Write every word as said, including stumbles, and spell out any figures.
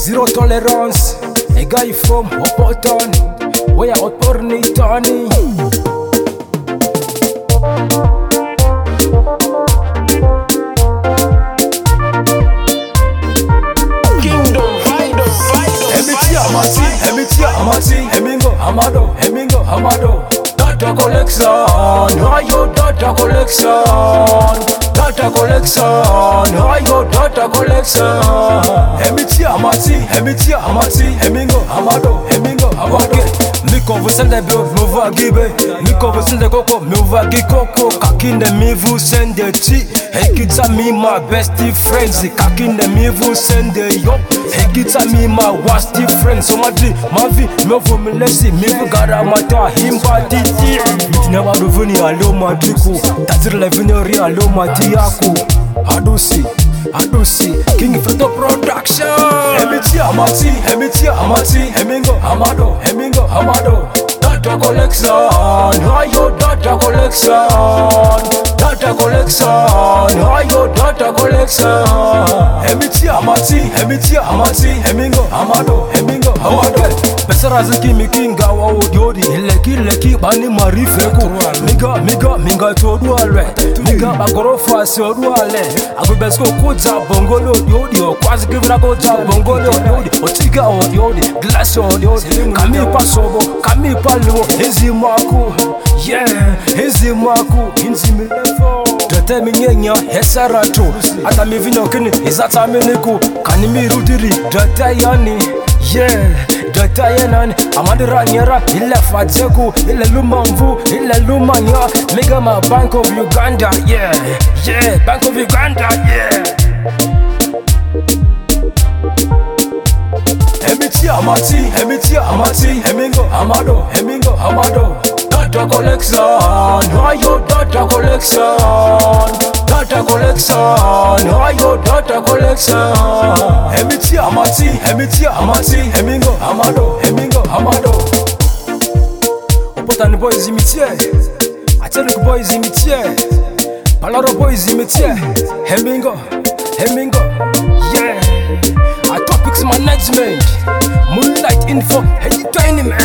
Zero tolerance. A guy from Hoboton, where I out born Tony. Amati, Hemingo, Hamado, Hemingo, Hamado. Data collection, ayo data collection. Data collection, ayo data collection. Hemiti, Amati, Hemiti, Amati, Hemingo, Hamado, Hemingo, Hamado. Miko vusende bio, mouva gibe. Miko vusende koko, mouva gikoko. Kakinde mivu sende chi. Hey kids are me my bestie friends. Kakinde mivu sende yo. Hey kids are me my worst friends. So much my vie, me for me lesi. Me for gara mata himba titi. Mitina wadu vuni alo madiku. Tazir le vinori alo madiaku. Adusi, Adusi, King Photo Production. Hemiti Amati, Hemiti Amati, Hemingo, Hamado, Hemingo, Hamado. Data collection, ayo data collection. Data collection, ayo data collection. Hemiti Amati, Hemiti Amati, Hemingo, Hamado, Hemingo, Hamado. Pesara ziki mikinga wa odiodi. Leki leki bani marifeku. Miga miga minga todu alwe. Miga bagorofa si odu ale. Agubesko kuja bongolo odiodi. Kwazi kivina kuja bongolo odiodi. Otiga odiodi, glass odiodi. Kami pa sobo, kami pa luo. Hizi maku, yeah, hizi maku. Hinzi milefo. Tete minyenya hesaratu. Ata mivino kini izata miniku. Kanimi rudiri dete yani. Yeah, data yenan amadira nyera ile fatseku ile lumamvu ile lumanya mega ma Bank of Uganda, yeah, yeah, Bank of Uganda, yeah. Hemiti Amati, Hemiti Amati, Hemingo, Hamado, Hemingo, Hamado. Data collection, ayo data collection. Data collection, ayo data collection. Hemiti Amati, Hemiti Amati, Hemingo, Hamado, Hemingo, Hamado. Opotani boys imitié, Ateluk boys imitié, Palaro boys imitié, Hemingo, Hemingo, yeah. Atopics management, Moonlight info, hey, tiny man.